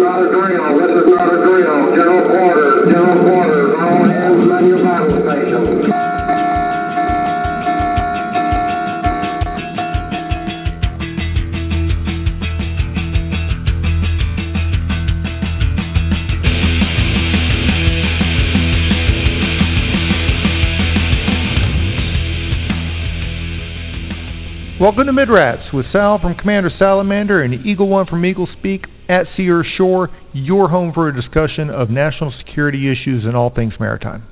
start a drill. This is not a drill. General quarters, all hands man your battle stations. Welcome to Midrats with Sal from Commander Salamander and Eagle One from Eagle Speak at Sea or Shore, your home for a discussion of national security issues and all things maritime.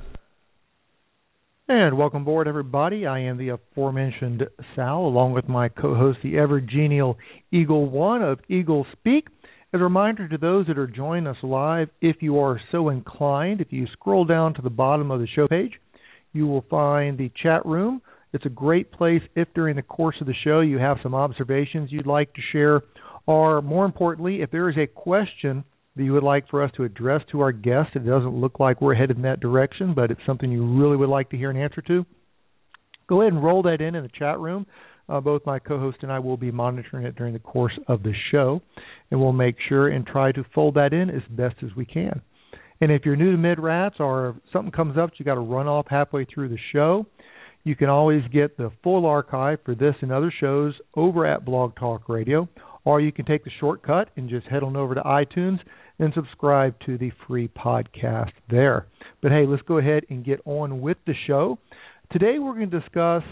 And welcome aboard, everybody. I am the aforementioned Sal, along with my co-host, the ever-genial Eagle One of Eagle Speak. As a reminder to those that are joining us live, if you are so inclined, if you scroll down to the bottom of the show page, you will find the chat room. It's a great place if during the course of the show you have some observations you'd like to share, or more importantly, if there is a question that you would like for us to address to our guest. It doesn't look like we're headed in that direction, but it's something you really would like to hear an answer to. Go ahead and roll that in the chat room. Both my co-host and I will be monitoring it during the course of the show, and we'll make sure and try to fold that in as best as we can. And if you're new to Midrats or if something comes up, you got to run off halfway through the show, you can always get the full archive for this and other shows over at Blog Talk Radio, or you can take the shortcut and just head on over to iTunes and subscribe to the free podcast there. But hey, let's go ahead and get on with the show. Today we're going to discuss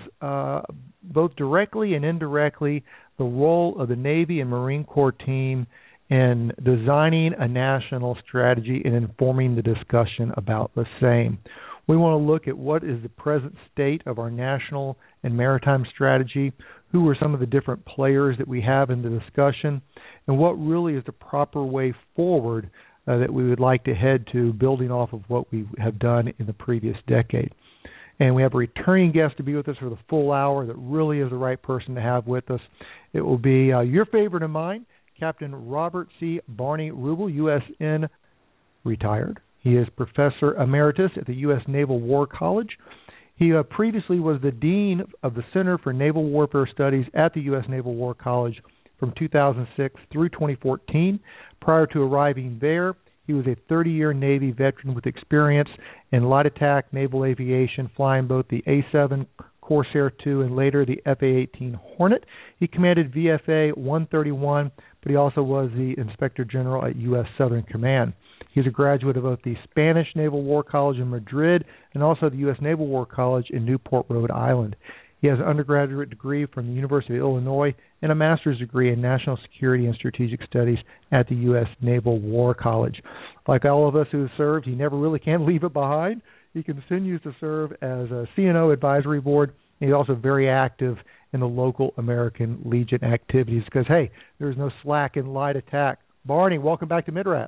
both directly and indirectly the role of the Navy and Marine Corps team in designing a national strategy and informing the discussion about the same. We want to look at what is the present state of our national and maritime strategy, who are some of the different players that we have in the discussion, and what really is the proper way forward that we would like to head to, building off of what we have done in the previous decade. And we have a returning guest to be with us for the full hour that really is the right person to have with us. It will be your favorite and mine, Captain Robert C. Barney Rubel, USN retired. He is Professor Emeritus at the U.S. Naval War College. He previously was the Dean of the Center for Naval Warfare Studies at the U.S. Naval War College from 2006 through 2014. Prior to arriving there, he was a 30-year Navy veteran with experience in light attack naval aviation, flying both the A-7 Corsair II and later the FA-18 Hornet. He commanded VFA 131, but he also was the Inspector General at U.S. Southern Command. He's a graduate of both the Spanish Naval War College in Madrid and also the U.S. Naval War College in Newport, Rhode Island. He has an undergraduate degree from the University of Illinois and a master's degree in National Security and Strategic Studies at the U.S. Naval War College. Like all of us who have served, he never really can leave it behind. He continues to serve as a CNO advisory board. He's also very active in the local American Legion activities because, hey, there's no slack in light attack. Barney, welcome back to Midrats.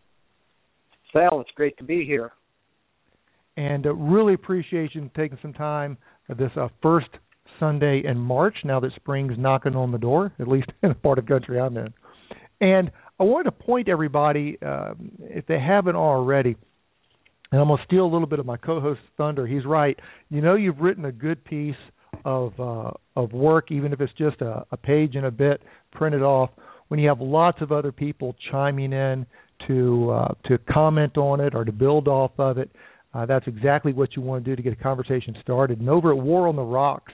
Sal, it's great to be here. And really appreciate you taking some time this first Sunday in March, now that spring's knocking on the door, at least in the part of the country I'm in. And I wanted to point everybody, if they haven't already, and I'm going to steal a little bit of my co-host's thunder. He's right. You know you've written a good piece of work, even if it's just a page and a bit printed off, when you have lots of other people chiming in to comment on it or to build off of it. That's exactly what you want to do to get a conversation started. And over at War on the Rocks,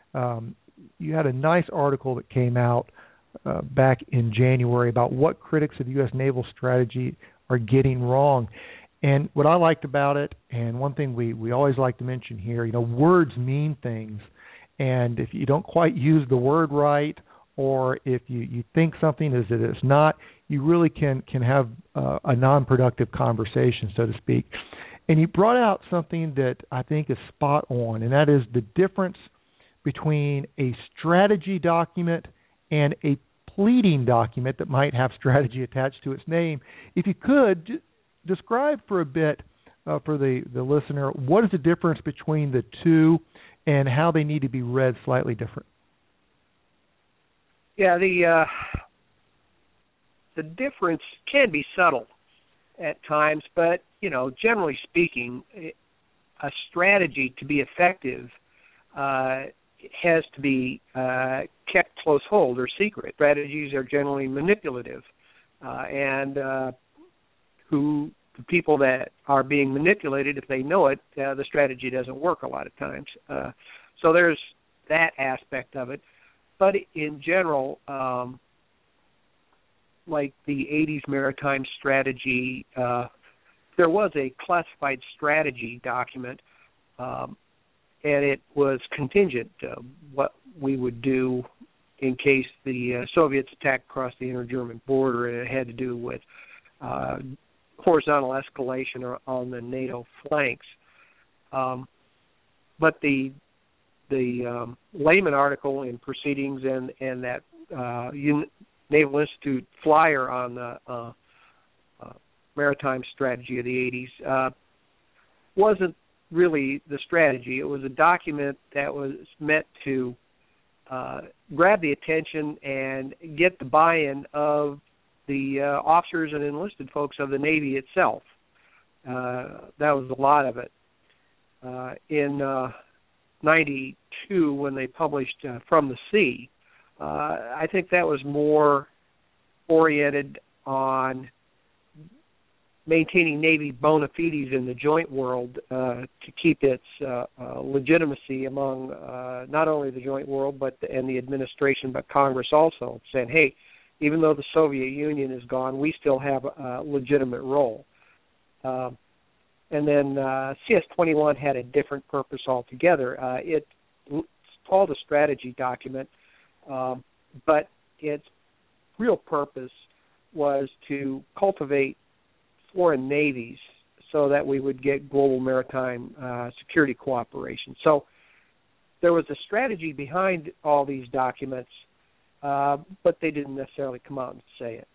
you had a nice article that came out back in January about what critics of U.S. naval strategy are getting wrong. And what I liked about it, and one thing we always like to mention here, words mean things. And if you don't quite use the word right, or if you think something is that it's not, you really can have a non-productive conversation, so to speak. And he brought out something that I think is spot on, and that is the difference between a strategy document and a pleading document that might have strategy attached to its name. If you could, describe for a bit for the listener, what is the difference between the two and how they need to be read slightly different? Yeah, the difference can be subtle at times, but, generally speaking, a strategy to be effective has to be kept close hold or secret. Strategies are generally manipulative. and who the people that are being manipulated, if they know it, the strategy doesn't work a lot of times. So there's that aspect of it. But in general, like the 80s maritime strategy, there was a classified strategy document, and it was contingent what we would do in case the Soviets attacked across the inter-German border, and it had to do with horizontal escalation on the NATO flanks. But the Lehman article in Proceedings and that Naval Institute flyer on the maritime strategy of the 80s wasn't really the strategy. It was a document that was meant to grab the attention and get the buy-in of the officers and enlisted folks of the Navy itself. That was a lot of it. In 92, when they published From the Sea, I think that was more oriented on maintaining Navy bona fides in the joint world to keep its legitimacy among not only the joint world and the administration, but Congress also, saying, hey, even though the Soviet Union is gone, we still have a legitimate role. And then CS-21 had a different purpose altogether. It's called a strategy document, but its real purpose was to cultivate foreign navies so that we would get global maritime security cooperation. So there was a strategy behind all these documents, but they didn't necessarily come out and say it.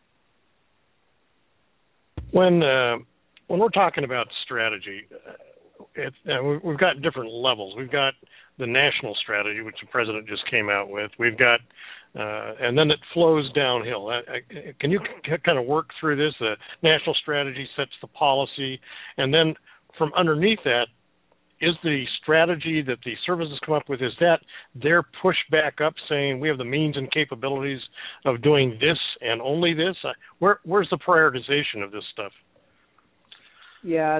When we're talking about strategy, we've got different levels. We've got the national strategy, which the president just came out with. We've got, and then it flows downhill. Can you kind of work through this? The national strategy sets the policy, and then from underneath that, is the strategy that the services come up with, is that their push back up saying we have the means and capabilities of doing this and only this? Where's the prioritization of this stuff? Yeah,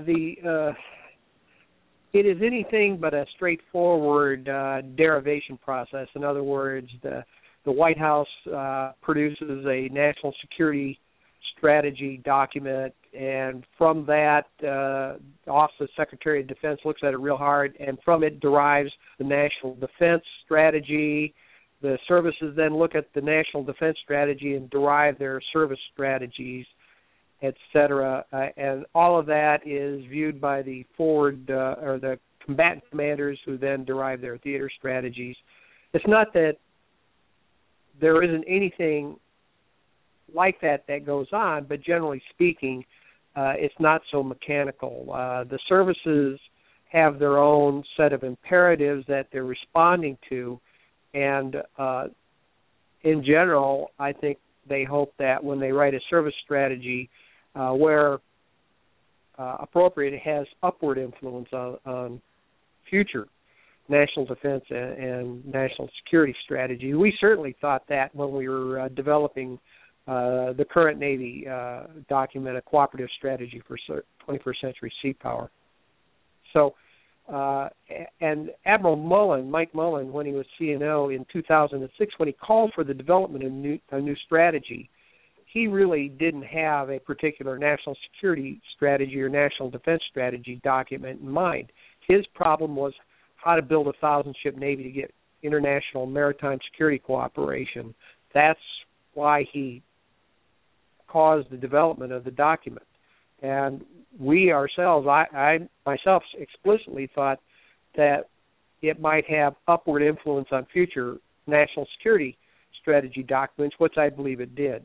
it is anything but a straightforward derivation process. In other words, the White House produces a national security strategy document, and from that, the Office of Secretary of Defense looks at it real hard, and from it derives the national defense strategy. The services then look at the national defense strategy and derive their service strategies, etc. And all of that is viewed by the forward or the combatant commanders, who then derive their theater strategies. It's not that there isn't anything like that goes on, but generally speaking, it's not so mechanical. The services have their own set of imperatives that they're responding to, and in general, I think they hope that when they write a service strategy, where appropriate, it has upward influence on future national defense and national security strategy. We certainly thought that when we were developing the current Navy document, A Cooperative Strategy for 21st Century Sea Power. So, and Admiral Mullen, Mike Mullen, when he was CNO in 2006, when he called for the development of a new strategy, he really didn't have a particular national security strategy or national defense strategy document in mind. His problem was how to build a 1,000-ship Navy to get international maritime security cooperation. That's why he caused the development of the document. And we ourselves, I myself explicitly thought that it might have upward influence on future national security strategy documents, which I believe it did.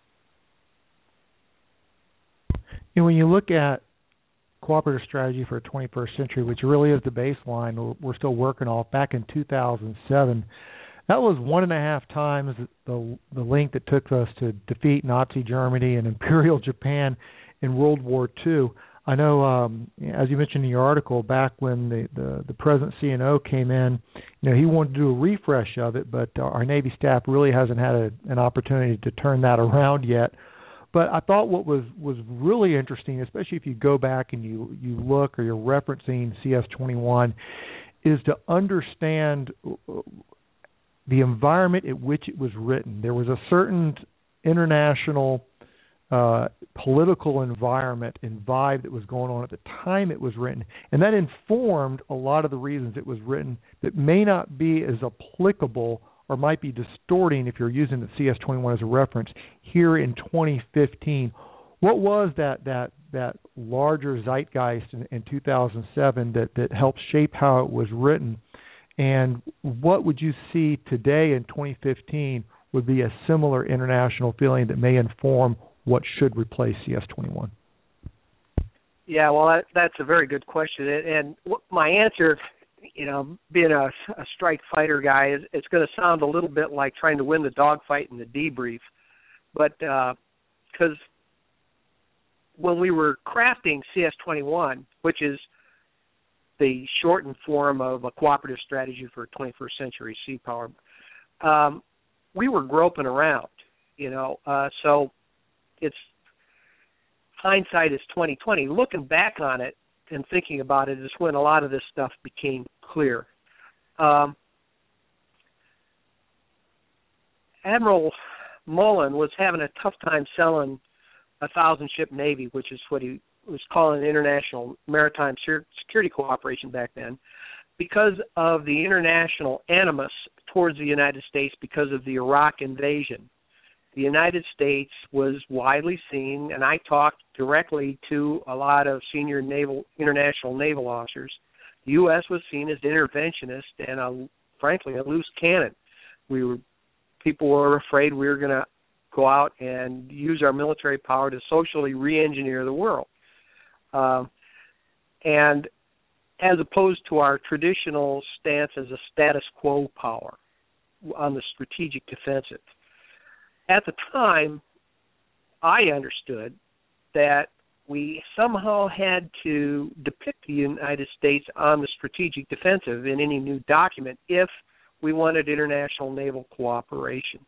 And when you look at cooperative strategy for the 21st century, which really is the baseline we're still working off, back in 2007, that was 1.5 times the length it took us to defeat Nazi Germany and Imperial Japan in World War II. I know, as you mentioned in your article, back when the present CNO came in, he wanted to do a refresh of it, but our Navy staff really hasn't had an opportunity to turn that around yet. But I thought what was really interesting, especially if you go back and you look or you're referencing CS21, is to understand the environment at which it was written. There was a certain international political environment and vibe that was going on at the time it was written, and that informed a lot of the reasons it was written that may not be as applicable or might be distorting if you're using the CS21 as a reference here in 2015. What was that larger zeitgeist in 2007 that helped shape how it was written, and what would you see today in 2015 would be a similar international feeling that may inform what should replace CS21? Yeah, well, that's a very good question. And my answer, being a strike fighter guy, it's going to sound a little bit like trying to win the dogfight in the debrief. But because when we were crafting CS21, which is the shortened form of a cooperative strategy for 21st century sea power, we were groping around, so it's hindsight is 20/20. Looking back on it and thinking about it is when a lot of this stuff became clear. Admiral Mullen was having a tough time selling a 1,000-ship Navy, which is what he was calling International Maritime Security Cooperation back then, because of the international animus towards the United States because of the Iraq invasion. The United States was widely seen, and I talked directly to a lot of senior international naval officers. The U.S. was seen as interventionist and, frankly, a loose cannon. People were afraid we were going to go out and use our military power to socially re-engineer the world. And as opposed to our traditional stance as a status quo power on the strategic defensive. At the time, I understood that we somehow had to depict the United States on the strategic defensive in any new document if we wanted international naval cooperation.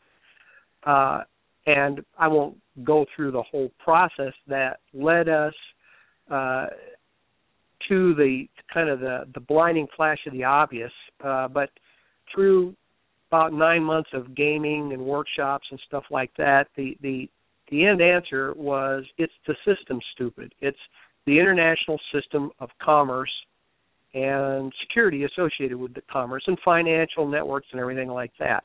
And I won't go through the whole process that led us to the kind of the blinding flash of the obvious, but through about 9 months of gaming and workshops and stuff like that, the end answer was it's the system, stupid. It's the international system of commerce and security associated with the commerce and financial networks and everything like that.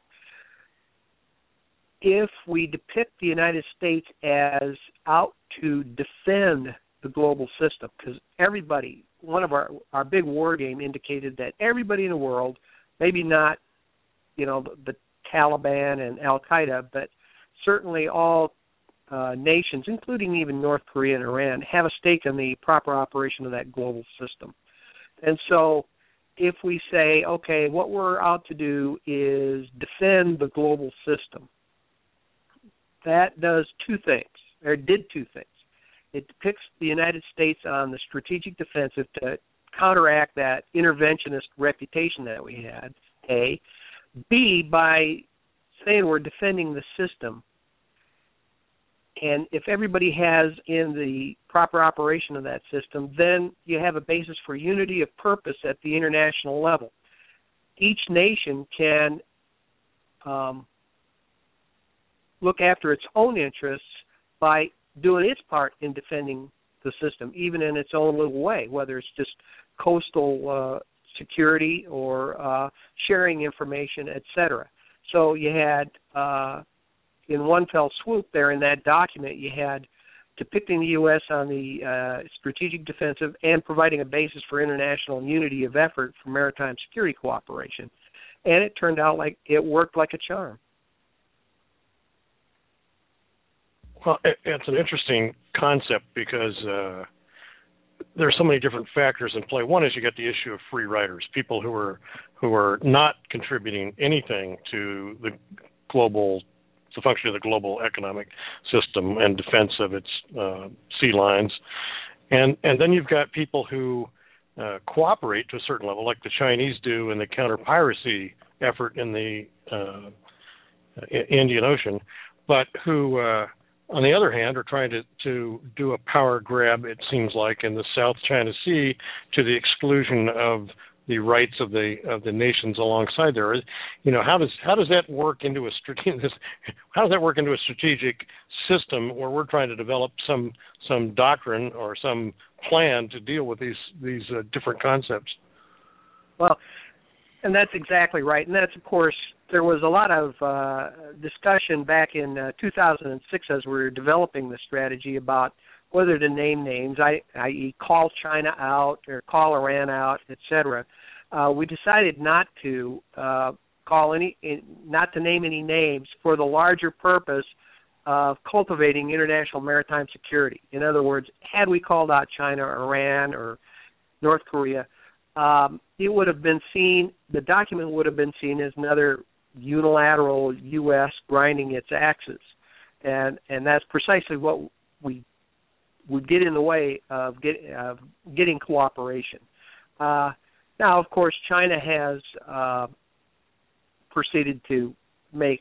If we depict the United States as out to defend the global system, because everybody, one of our big war game indicated that everybody in the world, maybe not, the Taliban and Al-Qaeda, but certainly all nations, including even North Korea and Iran, have a stake in the proper operation of that global system. And so if we say, okay, what we're out to do is defend the global system, that does two things, or did two things. It depicts the United States on the strategic defensive to counteract that interventionist reputation that we had, A. B, by saying we're defending the system, and if everybody has in the proper operation of that system, then you have a basis for unity of purpose at the international level. Each nation can look after its own interests by doing its part in defending the system, even in its own little way, whether it's just coastal security or sharing information, etc. So you had, in one fell swoop there in that document, you had depicting the U.S. on the strategic defensive and providing a basis for international unity of effort for maritime security cooperation. And it turned out like it worked like a charm. Well, it's an interesting concept because there are so many different factors in play. One is you get the issue of free riders, people who are not contributing anything to the function of the global economic system and defense of its sea lines. And then you've got people who cooperate to a certain level, like the Chinese do in the counter-piracy effort in the Indian Ocean, but who on the other hand, are trying to do a power grab, it seems like, in the South China Sea to the exclusion of the rights of the nations alongside there. How does that work into a strategic system where we're trying to develop some doctrine or some plan to deal with these different concepts? Well, and that's exactly right. And that's, of course, there was a lot of discussion back in 2006 as we were developing the strategy about whether to name names, i.e. call China out or call Iran out, etc. We decided not to not to name any names for the larger purpose of cultivating international maritime security. In other words, had we called out China, or Iran, or North Korea, it would have been seen. The document would have been seen as another unilateral U.S. grinding its axes, and that's precisely what would get in the way of getting cooperation. Now, of course, China has proceeded to make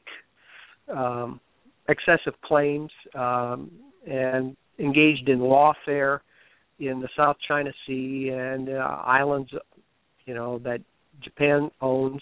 excessive claims and engaged in lawfare in the South China Sea and islands, that Japan owns,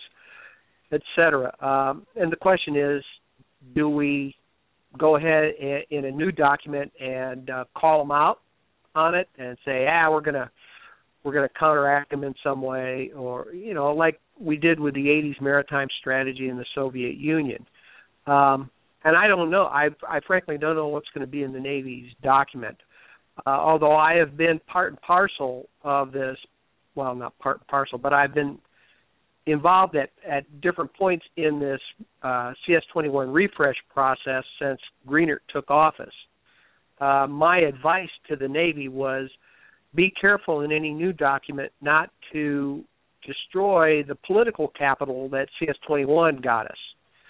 etc. And the question is, do we go ahead in a new document and call them out on it and say, we're going to counteract them in some way, or like we did with the 80s maritime strategy in the Soviet Union. And I don't know. I frankly don't know what's going to be in the Navy's document. Although I have been part and parcel of this, well, not part and parcel, but I've been involved at different points in this CS21 refresh process since Greenert took office. My advice to the Navy was, be careful in any new document not to destroy the political capital that CS21 got us.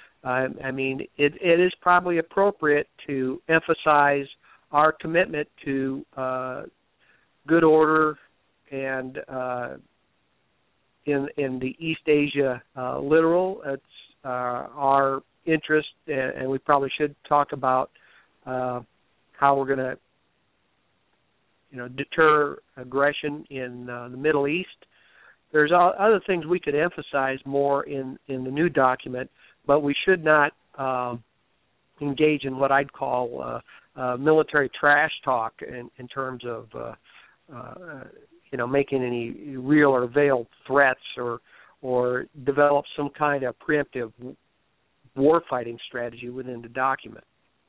It is probably appropriate to emphasize our commitment to good order and in the East Asia littoral. It's our interest, and we probably should talk about how we're going to deter aggression in the Middle East. There's other things we could emphasize more in the new document, but we should not engage in what I'd call military trash talk in terms of making any real or veiled threats or develop some kind of preemptive warfighting strategy within the document.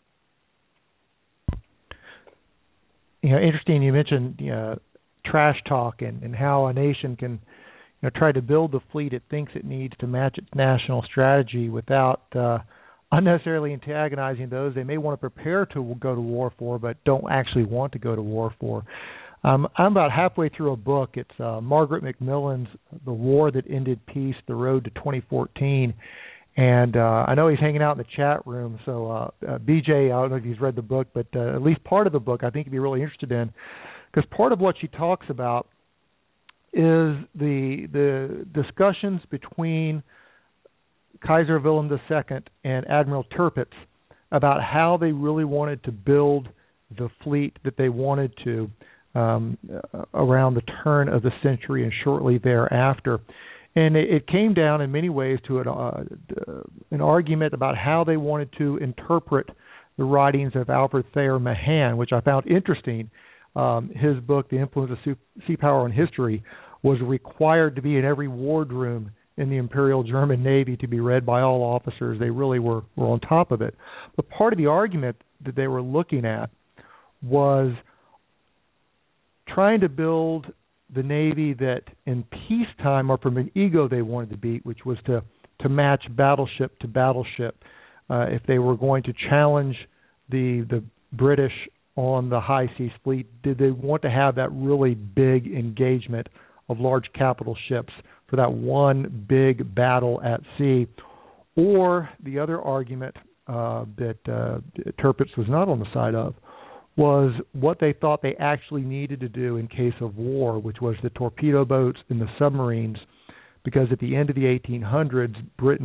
Interesting. You mentioned trash talk and how a nation can try to build the fleet it thinks it needs to match its national strategy without unnecessarily antagonizing those they may want to prepare to go to war for, but don't actually want to go to war for. I'm about halfway through a book. It's Margaret Macmillan's The War That Ended Peace, The Road to 2014. And I know he's hanging out in the chat room. So, BJ, I don't know if he's read the book, but at least part of the book I think you'd be really interested in, because part of what she talks about is the discussions between Kaiser Wilhelm II and Admiral Tirpitz about how they really wanted to build the fleet that they wanted to around the turn of the century and shortly thereafter. And it came down in many ways to an argument about how they wanted to interpret the writings of Alfred Thayer Mahan, which I found interesting. His book, The Influence of Sea Power in History, was required to be in every wardroom in the Imperial German Navy to be read by all officers. They really were on top of it. But part of the argument that they were looking at was trying to build the Navy that in peacetime, or from an ego they wanted to beat, which was to match battleship to battleship. If they were going to challenge the British on the high seas fleet, did they want to have that really big engagement of large capital ships for that one big battle at sea? Or the other argument that Tirpitz was not on the side of was what they thought they actually needed to do in case of war, which was the torpedo boats and the submarines, because at the end of the 1800s, Britain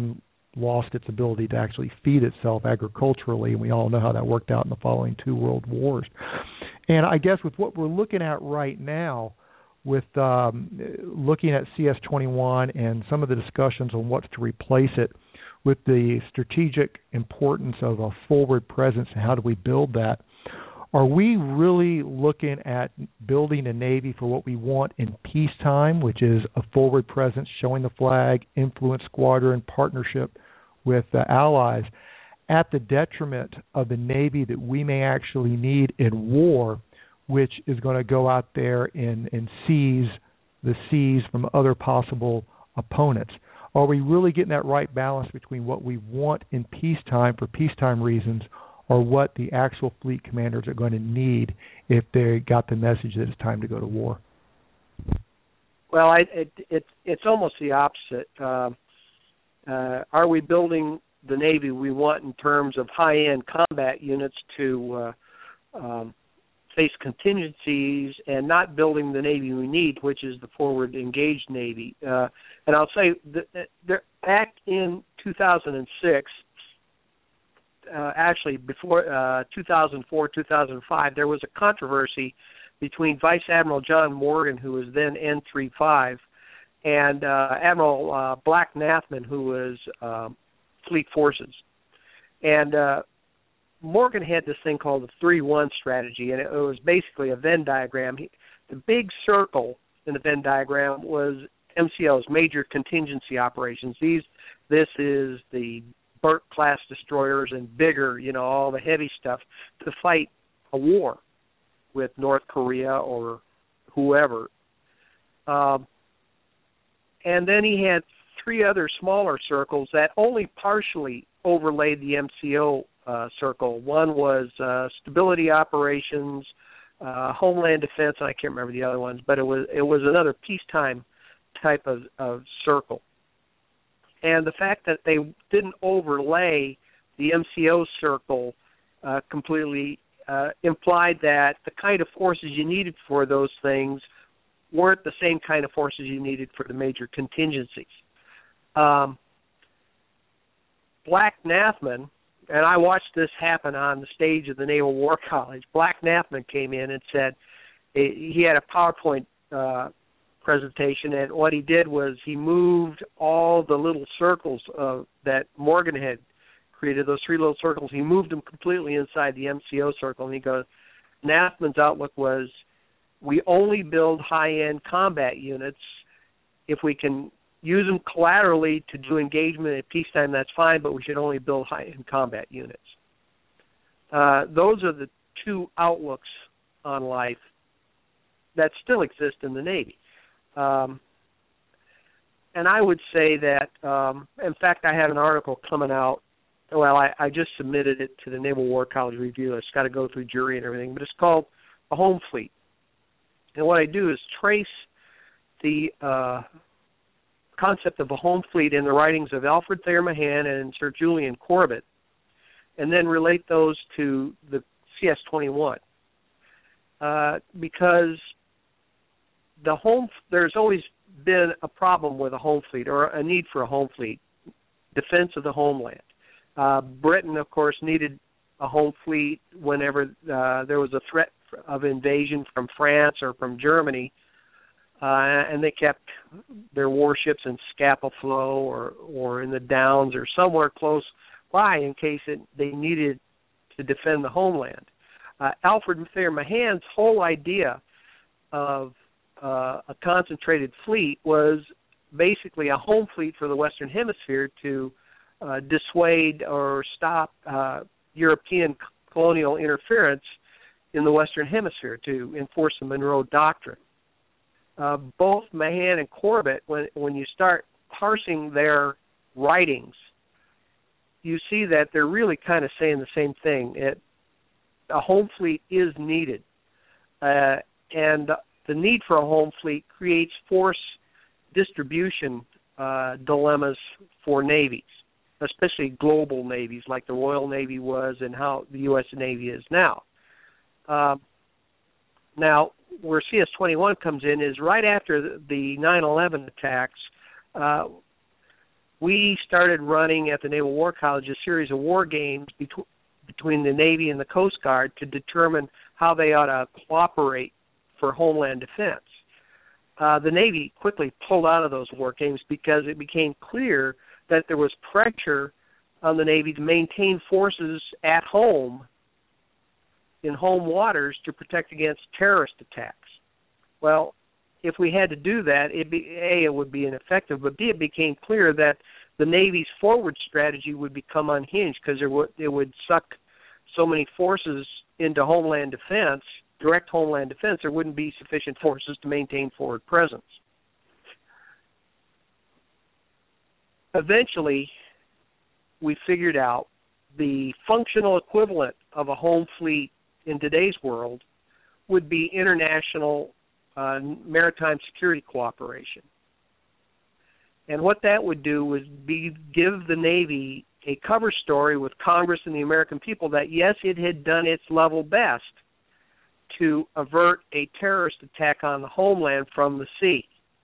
lost its ability to actually feed itself agriculturally, and we all know how that worked out in the following two world wars. And I guess with what we're looking at right now, with looking at CS-21 and some of the discussions on what's to replace it, with the strategic importance of a forward presence and how do we build that, are we really looking at building a Navy for what we want in peacetime, which is a forward presence, showing the flag, influence squadron, partnership with allies, at the detriment of the Navy that we may actually need in war, which is going to go out there and seize the seas from other possible opponents? Are we really getting that right balance between what we want in peacetime for peacetime reasons, or what the actual fleet commanders are going to need if they got the message that it's time to go to war? Well, it's almost the opposite. Are we building the Navy we want in terms of high-end combat units to face contingencies, and not building the Navy we need, which is the forward engaged Navy? And I'll say that back in 2006, actually before 2004, 2005, there was a controversy between Vice Admiral John Morgan, who was then N35, and Admiral Black Nathman, who was Fleet Forces. And Morgan had this thing called the 3-1 strategy, and it was basically a Venn diagram. The big circle in the Venn diagram was MCOs, Major Contingency Operations. This is the Burke-class destroyers and bigger, all the heavy stuff to fight a war with North Korea or whoever. And then he had three other smaller circles that only partially overlaid the MCO circle. One was stability operations, homeland defense, and I can't remember the other ones, but it was another peacetime type of circle. And the fact that they didn't overlay the MCO circle completely implied that the kind of forces you needed for those things weren't the same kind of forces you needed for the major contingencies. Black Nathman, and I watched this happen on the stage of the Naval War College, Black Nathman came in and said he had a PowerPoint presentation, and what he did was he moved all the little circles that Morgan had created, those three little circles, he moved them completely inside the MCO circle, and he goes, Nathman's outlook was, we only build high-end combat units. If we can use them collaterally to do engagement at peacetime, that's fine, but we should only build high-end combat units. Those are the two outlooks on life that still exist in the Navy. And I would say that, in fact, I have an article coming out. Well, I just submitted it to the Naval War College Review. It's got to go through jury and everything, but it's called A Home Fleet. And what I do is trace the concept of a home fleet in the writings of Alfred Thayer Mahan and Sir Julian Corbett, and then relate those to the CS-21. Because there's always been a problem with a home fleet, or a need for a home fleet, defense of the homeland. Britain, of course, needed a home fleet whenever there was a threat of invasion from France or from Germany, and they kept their warships in Scapa Flow or in the Downs or somewhere close by in case they needed to defend the homeland. Alfred Thayer Mahan's whole idea of a concentrated fleet was basically a home fleet for the Western Hemisphere to dissuade or stop European colonial interference in the Western Hemisphere, to enforce the Monroe Doctrine. Both Mahan and Corbett, when you start parsing their writings, you see that they're really kind of saying the same thing. A home fleet is needed, and the need for a home fleet creates force distribution dilemmas for navies, especially global navies like the Royal Navy was and how the U.S. Navy is now. Now, where CS-21 comes in is right after the 9/11 attacks. we started running at the Naval War College a series of war games between the Navy and the Coast Guard to determine how they ought to cooperate for homeland defense. The Navy quickly pulled out of those war games because it became clear that there was pressure on the Navy to maintain forces at home in home waters to protect against terrorist attacks. Well, if we had to do that, it would be ineffective, but B, it became clear that the Navy's forward strategy would become unhinged because it would suck so many forces into homeland defense, direct homeland defense, there wouldn't be sufficient forces to maintain forward presence. Eventually, we figured out the functional equivalent of a home fleet in today's world would be international maritime security cooperation. And what that would do was give the Navy a cover story with Congress and the American people that, yes, it had done its level best to avert a terrorist attack on the homeland from the sea.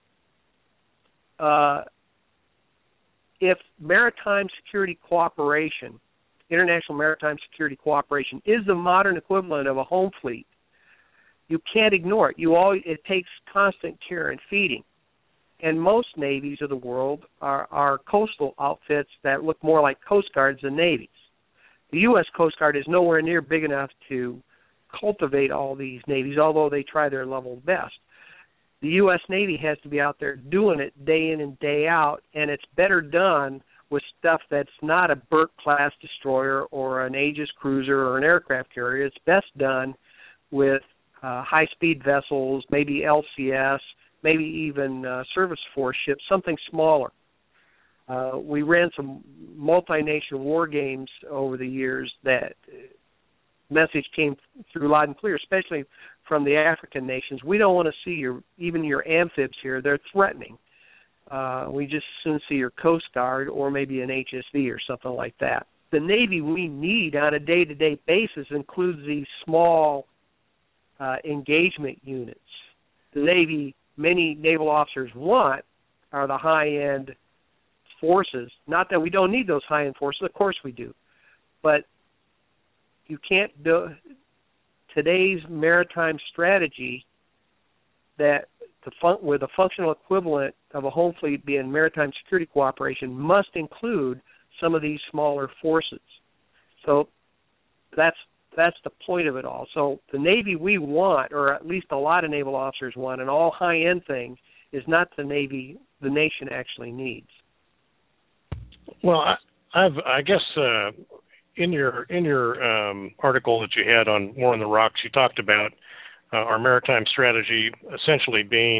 If maritime security cooperation, international maritime security cooperation, is the modern equivalent of a home fleet, you can't ignore it. It takes constant care and feeding. And most navies of the world are coastal outfits that look more like Coast Guards than navies. The U.S. Coast Guard is nowhere near big enough to cultivate all these navies, although they try their level best. The U.S. Navy has to be out there doing it day in and day out, and it's better done with stuff that's not a Burke-class destroyer or an Aegis cruiser or an aircraft carrier. It's best done with high-speed vessels, maybe LCS, maybe even service force ships, something smaller. We ran some multi-nation war games over the years that message came through loud and clear, especially from the African nations. We don't want to see even your amphibs here. They're threatening. We just soon see your Coast Guard or maybe an HSV or something like that. The Navy we need on a day-to-day basis includes these small engagement units. The Navy many naval officers want are the high-end forces. Not that we don't need those high-end forces. Of course we do. But you can't do today's maritime strategy that with a functional equivalent of a home fleet being maritime security cooperation must include some of these smaller forces. So that's the point of it all. So the Navy we want, or at least a lot of naval officers want, an all high-end thing, is not the Navy the nation actually needs. Well, I guess in your article that you had on War on the Rocks, you talked about our maritime strategy essentially being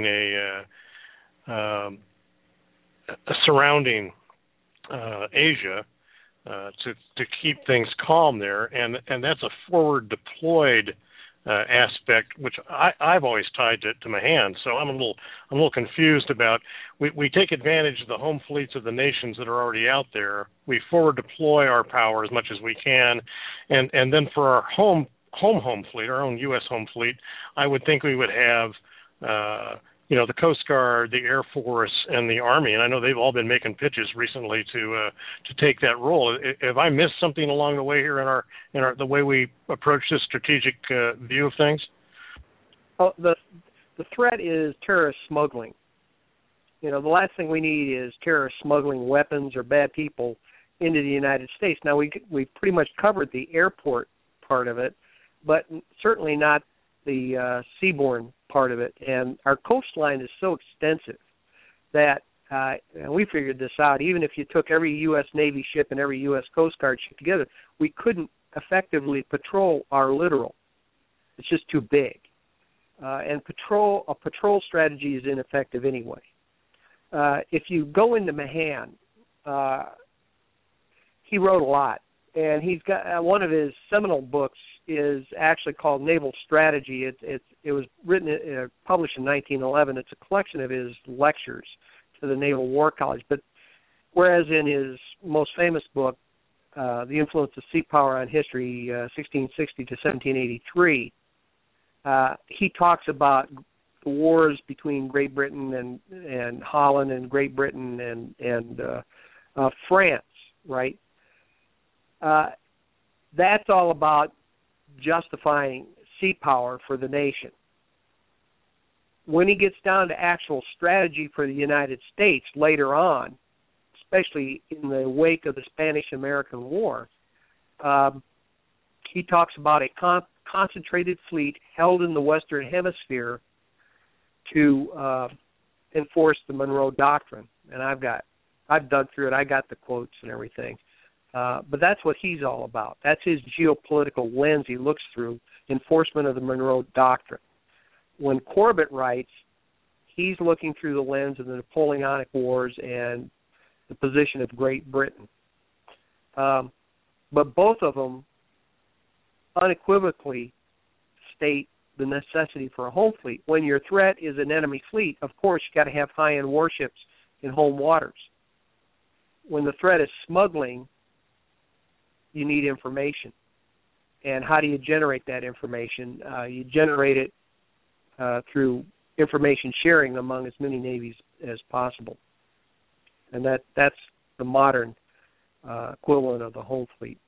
a surrounding Asia to keep things calm there, and that's a forward deployed aspect, which I've always tied to my hands. So I'm a little confused about. We take advantage of the home fleets of the nations that are already out there. We forward deploy our power as much as we can, and then for our home fleet, our own U.S. home fleet, I would think we would have the Coast Guard, the Air Force, and the Army, and I know they've all been making pitches recently to take that role. Have I missed something along the way here in our the way we approach this strategic view of things? Oh, the threat is terrorist smuggling. The last thing we need is terrorists smuggling weapons or bad people into the United States. Now we pretty much covered the airport part of it, but certainly not the seaborne part of it. And our coastline is so extensive that and we figured this out. Even if you took every U.S. Navy ship and every U.S. Coast Guard ship together, we couldn't effectively patrol our littoral. It's just too big. And a patrol strategy is ineffective anyway. If you go into Mahan, he wrote a lot. And he's got one of his seminal books is actually called Naval Strategy. It was written, published in 1911. It's a collection of his lectures to the Naval War College. But whereas in his most famous book, The Influence of Sea Power on History, 1660 to 1783, he talks about the wars between Great Britain and Holland and Great Britain and France, right? That's all about justifying sea power for the nation. When he gets down to actual strategy for the United States later on, especially in the wake of the Spanish-American War, he talks about a concentrated fleet held in the Western Hemisphere to enforce the Monroe Doctrine. And I've dug through it. I got the quotes and everything. But that's what he's all about. That's his geopolitical lens he looks through, enforcement of the Monroe Doctrine. When Corbett writes, he's looking through the lens of the Napoleonic Wars and the position of Great Britain. But both of them unequivocally state the necessity for a home fleet. When your threat is an enemy fleet, of course, you got to have high-end warships in home waters. When the threat is smuggling, you need information. And how do you generate that information? You generate it through information sharing among as many navies as possible. And that's the modern equivalent of the home fleet.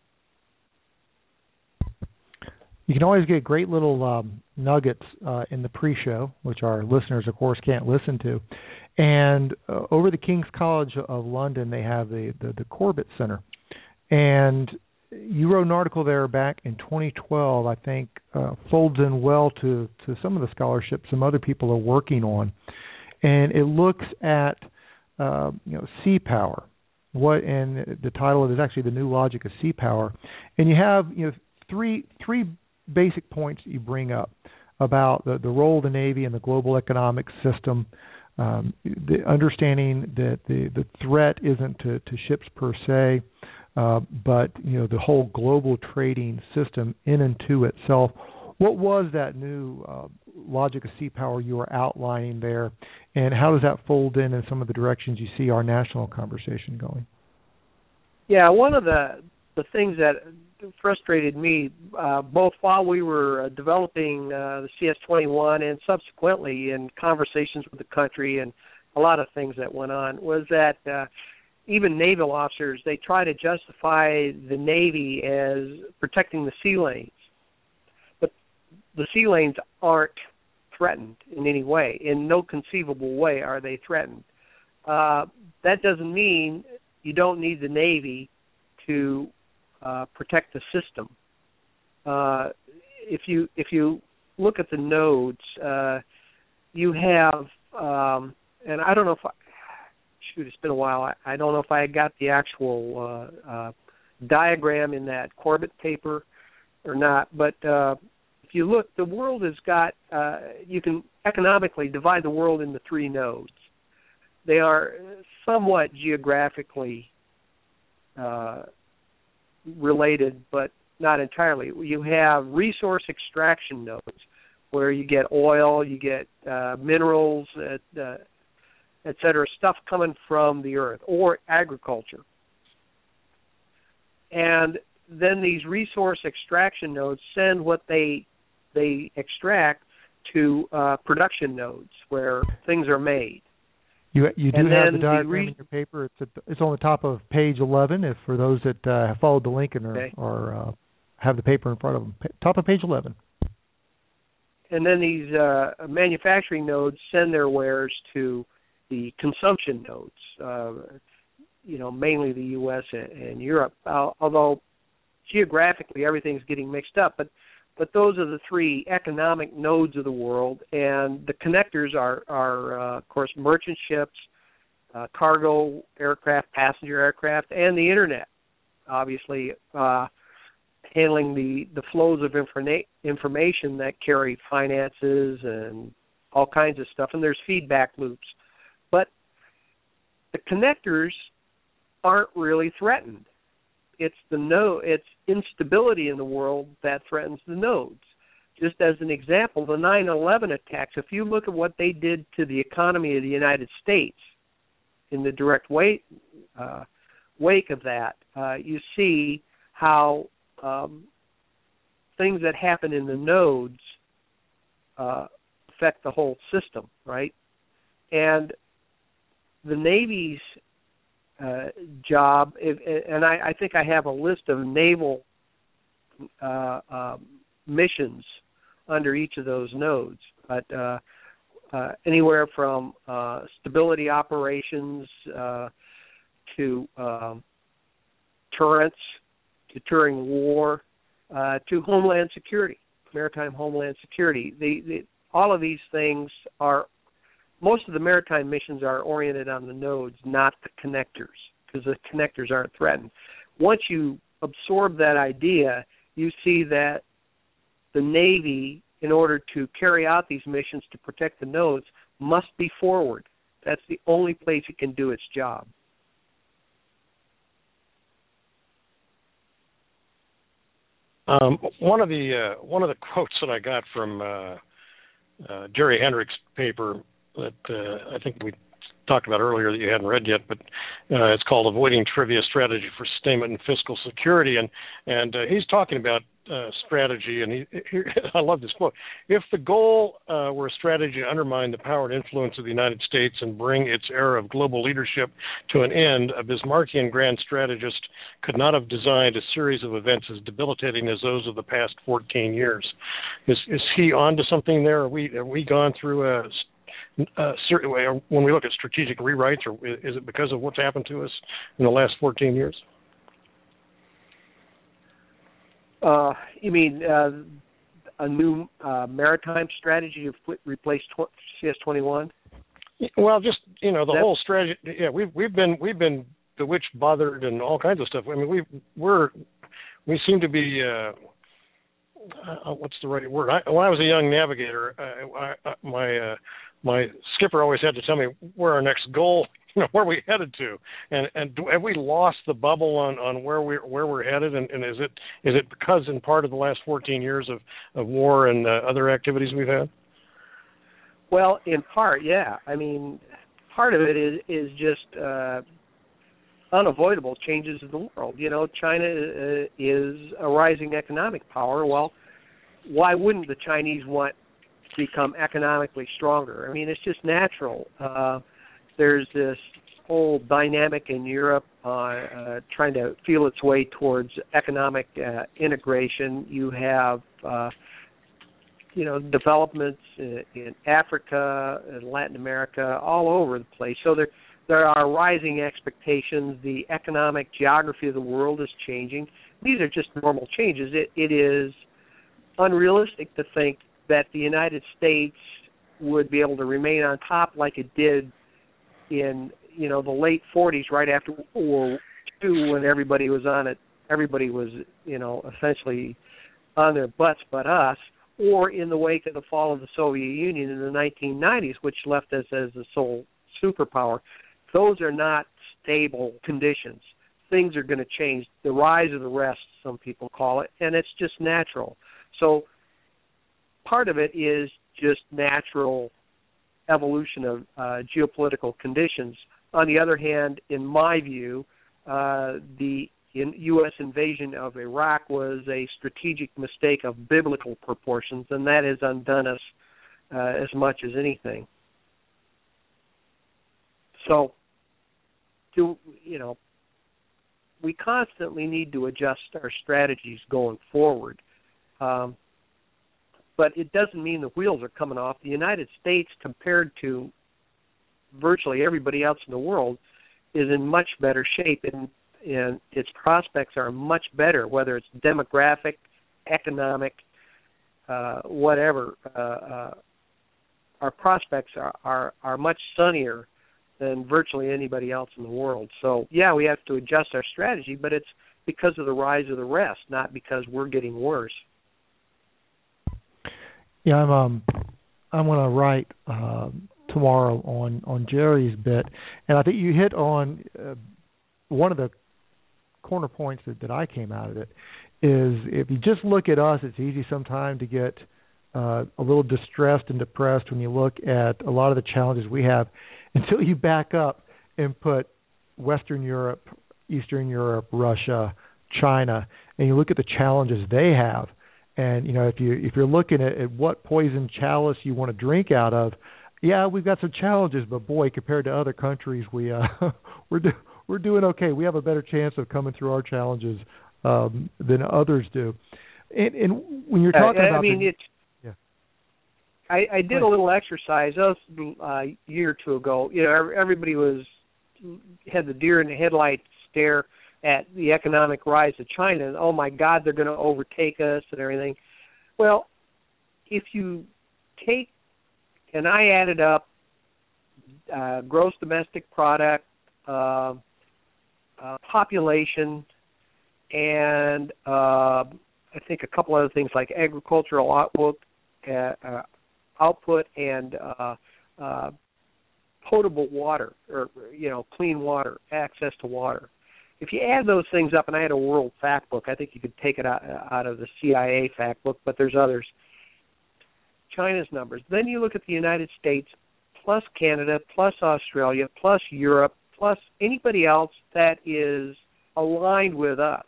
You can always get great little nuggets in the pre-show, which our listeners, of course, can't listen to. And over the King's College of London, they have the Corbett Center. And you wrote an article there back in 2012, I think, folds in well to some of the scholarships some other people are working on. And it looks at sea power. And the title of it is actually The New Logic of Sea Power. And you have three basic points that you bring up about the role of the Navy in the global economic system, the understanding that the threat isn't to ships per se, but the whole global trading system in and to itself. What was that new logic of sea power you were outlining there, and how does that fold in some of the directions you see our national conversation going? Yeah, one of the things that frustrated me, both while we were developing the CS-21 and subsequently in conversations with the country and a lot of things that went on, was that even naval officers, they try to justify the Navy as protecting the sea lanes. But the sea lanes aren't threatened in any way. In no conceivable way are they threatened. That doesn't mean you don't need the Navy to protect the system. If you look at the nodes, you have, and I don't know if it's been a while. I don't know if I got the actual diagram in that Corbett paper or not, but if you look, the world has got, you can economically divide the world into three nodes. They are somewhat geographically related, but not entirely. You have resource extraction nodes where you get oil, you get minerals, et cetera, stuff coming from the earth, or agriculture. And then these resource extraction nodes send what they extract to production nodes where things are made. You do have the diagram in your paper. It's on the top of page 11. If for those that have followed the link and or have the paper in front of them, top of page 11. And then these manufacturing nodes send their wares to the consumption nodes. Mainly the U.S. and Europe. Although geographically everything's getting mixed up, but those are the three economic nodes of the world, and the connectors are of course, merchant ships, cargo aircraft, passenger aircraft, and the Internet, obviously handling the flows of information that carry finances and all kinds of stuff, and there's feedback loops. But the connectors aren't really threatened. It's it's instability in the world that threatens the nodes. Just as an example, the 9/11 attacks, if you look at what they did to the economy of the United States in the direct wake of that, you see how things that happen in the nodes affect the whole system, right? And the Navy's job, and I think I have a list of naval missions under each of those nodes, but anywhere from stability operations to deterrence, deterring war, to homeland security, maritime homeland security. All of these things are, most of the maritime missions are oriented on the nodes, not the connectors, because the connectors aren't threatened. Once you absorb that idea, you see that the Navy, in order to carry out these missions to protect the nodes, must be forward. That's the only place it can do its job. One of the quotes that I got from Jerry Hendrick's paper that I think we talked about earlier that you hadn't read yet, but it's called "Avoiding Trivia: Strategy for Sustainment and Fiscal Security," and he's talking about strategy, and I love this quote. If the goal were a strategy to undermine the power and influence of the United States and bring its era of global leadership to an end, a Bismarckian grand strategist could not have designed a series of events as debilitating as those of the past 14 years. Is he on to something there? Have we gone through certain way when we look at strategic rewrites, or is it because of what's happened to us in the last 14 years? You mean a new maritime strategy to replace CS-21? Well, just the whole strategy. Yeah, we've been bewitched, bothered, and all kinds of stuff. I mean, we seem to be. What's the right word? When I was a young navigator, my skipper always had to tell me where our next goal, where we headed to, and have we lost the bubble on where we're headed, and is it because in part of the last 14 years of war and other activities we've had? Well, in part, yeah. I mean, part of it is just unavoidable changes in the world. China is a rising economic power. Well, why wouldn't the Chinese want to become economically stronger? I mean, it's just natural. There's this whole dynamic in Europe trying to feel its way towards economic integration. You have, developments in Africa and Latin America, all over the place. So there are rising expectations. The economic geography of the world is changing. These are just normal changes. It is unrealistic to think that the United States would be able to remain on top like it did in the late 40s, right after World War II, when everybody was on it. Everybody was essentially on their butts but us, or in the wake of the fall of the Soviet Union in the 1990s, which left us as the sole superpower. Those are not stable conditions. Things are going to change. The rise of the rest, some people call it, and it's just natural. So part of it is just natural evolution of geopolitical conditions. On the other hand, in my view, the U.S. invasion of Iraq was a strategic mistake of biblical proportions, and that has undone us as much as anything. So, we constantly need to adjust our strategies going forward. But it doesn't mean the wheels are coming off. The United States, compared to virtually everybody else in the world, is in much better shape, and its prospects are much better, whether it's demographic, economic, whatever. Our prospects are much sunnier than virtually anybody else in the world. So, yeah, we have to adjust our strategy, but it's because of the rise of the rest, not because we're getting worse. Yeah, I'm going to write tomorrow on Jerry's bit, and I think you hit on one of the corner points that I came out of it is if you just look at us, it's easy sometimes to get a little distressed and depressed when you look at a lot of the challenges we have until you back up and put Western Europe, Eastern Europe, Russia, China, and you look at the challenges they have. And, if you're looking at what poison chalice you want to drink out of, yeah, we've got some challenges, but boy, compared to other countries, we're we're doing okay. We have a better chance of coming through our challenges than others do. And when you're talking about, I did a little exercise a year or two ago. You know, everybody had the deer in the headlights stare at the economic rise of China, and oh my God, they're going to overtake us and everything. Well, if you take, and I added up gross domestic product, population, and I think a couple other things like agricultural output and potable water, or clean water, access to water. If you add those things up, and I had a world fact book, I think you could take it out of the CIA fact book, but there's others. China's numbers. Then you look at the United States, plus Canada, plus Australia, plus Europe, plus anybody else that is aligned with us.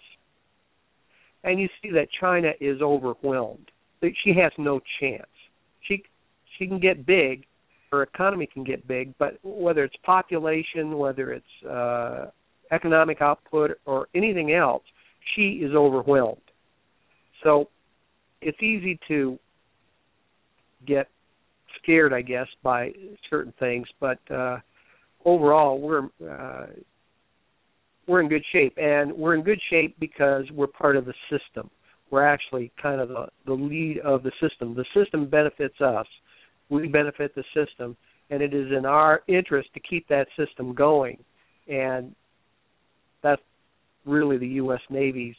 And you see that China is overwhelmed. She has no chance. She can get big, her economy can get big, but whether it's population, whether it's economic output, or anything else, she is overwhelmed. So it's easy to get scared, I guess, by certain things, but overall we're in good shape, and we're in good shape because we're part of the system. We're actually kind of the lead of the system. The system benefits us. We benefit the system, and it is in our interest to keep that system going, and that's really the U.S. Navy's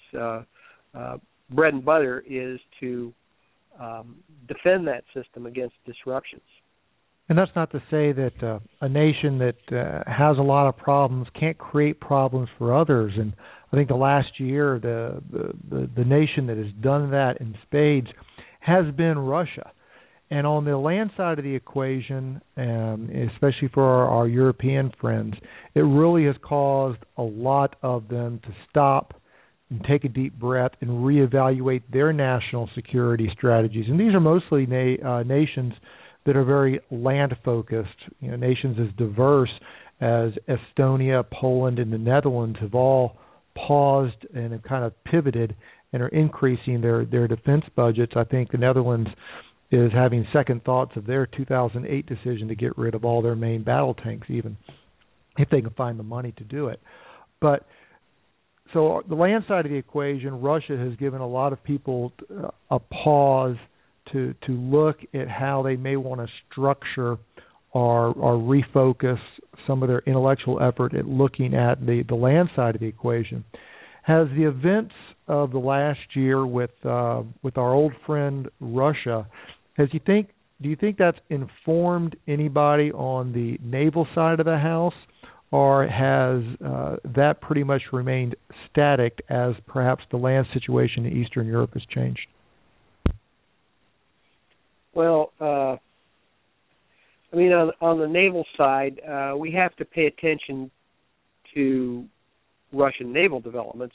bread and butter, is to defend that system against disruptions. And that's not to say that a nation that has a lot of problems can't create problems for others. And I think the last year, the nation that has done that in spades has been Russia. And on the land side of the equation, especially for our European friends, it really has caused a lot of them to stop and take a deep breath and reevaluate their national security strategies. And these are mostly nations that are very land-focused. Nations as diverse as Estonia, Poland, and the Netherlands have all paused and have kind of pivoted and are increasing their defense budgets. I think the Netherlands is having second thoughts of their 2008 decision to get rid of all their main battle tanks, even if they can find the money to do it. But so the land side of the equation, Russia has given a lot of people a pause to look at how they may want to structure or refocus some of their intellectual effort at looking at the land side of the equation. Has the events of the last year with our old friend Russia, do you think that's informed anybody on the naval side of the house, or has that pretty much remained static as perhaps the land situation in Eastern Europe has changed? Well, on the naval side, we have to pay attention to Russian naval developments.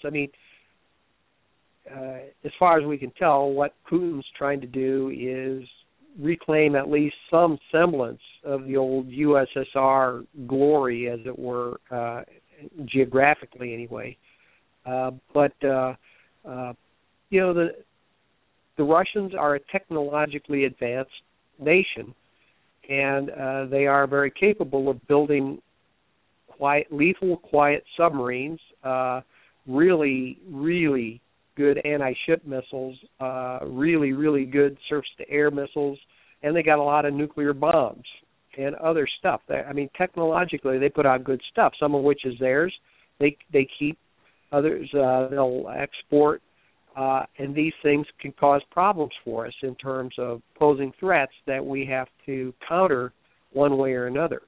As far as we can tell, what Putin's trying to do is reclaim at least some semblance of the old USSR glory, as it were, geographically anyway. But the Russians are a technologically advanced nation, and they are very capable of building lethal, quiet submarines, really, really good anti-ship missiles, really, really good surface-to-air missiles, and they got a lot of nuclear bombs and other stuff. Technologically, they put out good stuff, some of which is theirs. They keep others, they'll export, and these things can cause problems for us in terms of posing threats that we have to counter one way or another.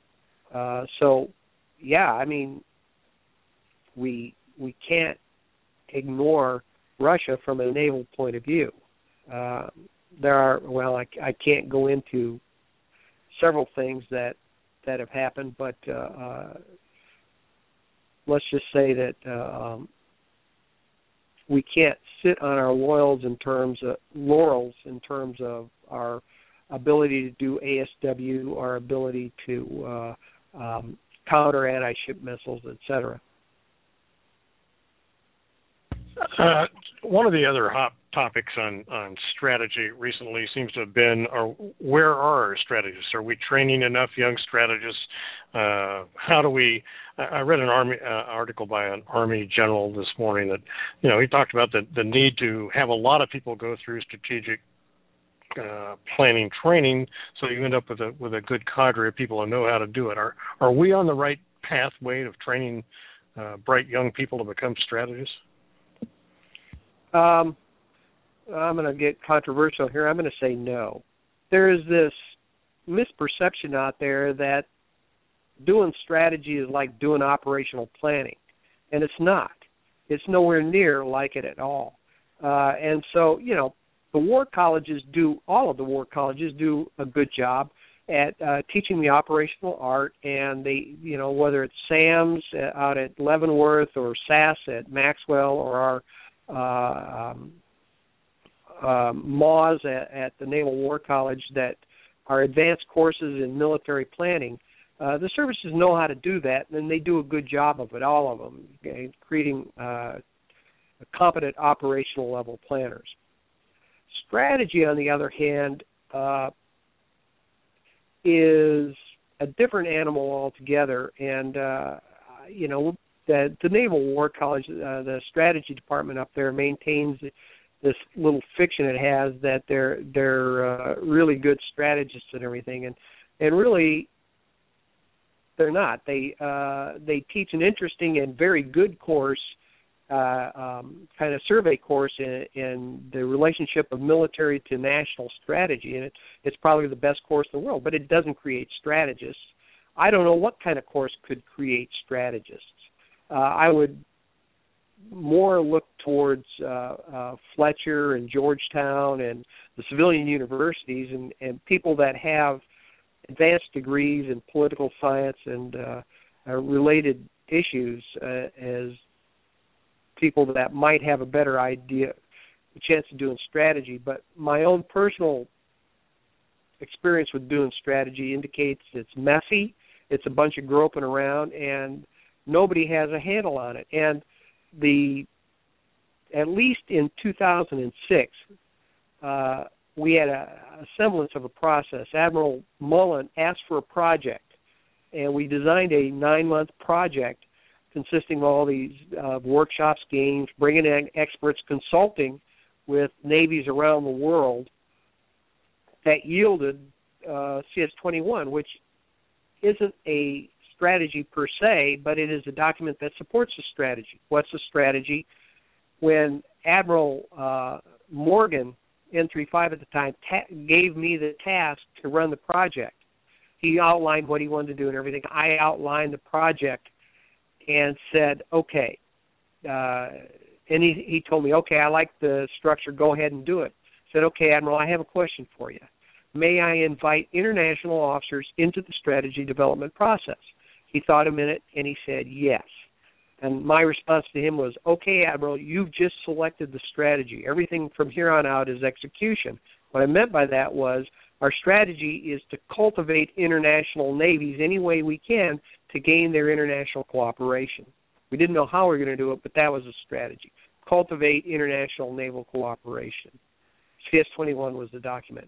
We can't ignore Russia from a naval point of view. I can't go into several things that have happened, but let's just say that we can't sit on our laurels in terms of our ability to do ASW, our ability to counter anti-ship missiles, etc. One of the other hot topics on strategy recently seems to have been, where are our strategists? Are we training enough young strategists? How do we? I read an article by an Army general this morning that, he talked about the need to have a lot of people go through strategic planning training, so you end up with a good cadre of people who know how to do it. Are we on the right pathway of training bright young people to become strategists? I'm going to get controversial here. I'm going to say no. There is this misperception out there that doing strategy is like doing operational planning, and it's not. It's nowhere near like it at all. And so, all of the war colleges do a good job at teaching the operational art, and they, whether it's SAMS out at Leavenworth or SAS at Maxwell or our MAWS at the Naval War College that are advanced courses in military planning, the services know how to do that, and they do a good job of it, all of them, creating competent operational level planners. Strategy, on the other hand, is a different animal altogether, and the Naval War College, the strategy department up there maintains this little fiction it has that they're really good strategists and everything, and really they're not. They teach an interesting and very good course, kind of survey course in the relationship of military to national strategy, and it's probably the best course in the world, but it doesn't create strategists. I don't know what kind of course could create strategists. I would more look towards Fletcher and Georgetown and the civilian universities and people that have advanced degrees in political science and related issues as people that might have a better idea, a chance of doing strategy. But my own personal experience with doing strategy indicates it's messy, it's a bunch of groping around, and nobody has a handle on it. And at least in 2006, we had a semblance of a process. Admiral Mullen asked for a project, and we designed a 9-month project consisting of all these workshops, games, bringing in experts, consulting with navies around the world that yielded CS-21, which isn't a strategy per se, but it is a document that supports the strategy. What's the strategy? When Admiral Morgan, N35 at the time, gave me the task to run the project, he outlined what he wanted to do and everything. I outlined the project and said, okay. And he told me, okay, I like the structure, go ahead and do it. I said, okay, Admiral, I have a question for you. May I invite international officers into the strategy development process? He thought a minute, and he said yes. And my response to him was, okay, Admiral, you've just selected the strategy. Everything from here on out is execution. What I meant by that was our strategy is to cultivate international navies any way we can to gain their international cooperation. We didn't know how we were going to do it, but that was a strategy. Cultivate international naval cooperation. CS-21 was the document.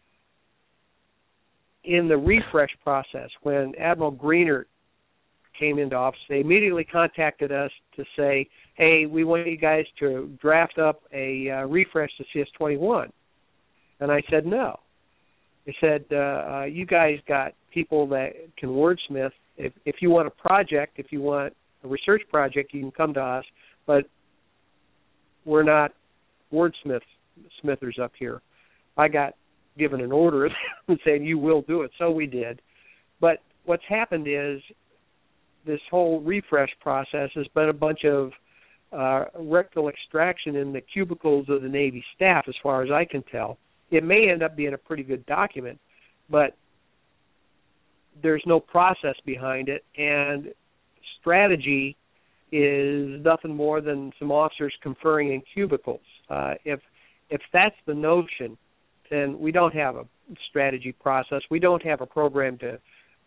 In the refresh process, when Admiral Greenert came into office, they immediately contacted us to say, hey, we want you guys to draft up a refresh to CS-21. And I said no. They said, you guys got people that can wordsmith. If you want a project, if you want a research project, you can come to us, but we're not wordsmithers up here. I got given an order and saying you will do it, so we did. But what's happened is this whole refresh process has been a bunch of rectal extraction in the cubicles of the Navy staff, as far as I can tell. It may end up being a pretty good document, but there's no process behind it, and strategy is nothing more than some officers conferring in cubicles. If that's the notion, then we don't have a strategy process. We don't have a program to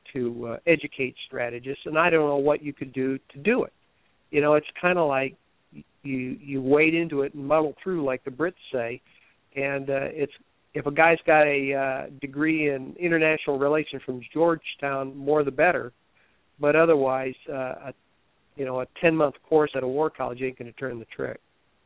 educate strategists, and I don't know what you could do to do it. You know, it's kind of like you wade into it and muddle through, like the Brits say. And it's if a guy's got a degree in international relations from Georgetown, more the better. But otherwise, a 10-month course at a war college ain't going to turn the trick.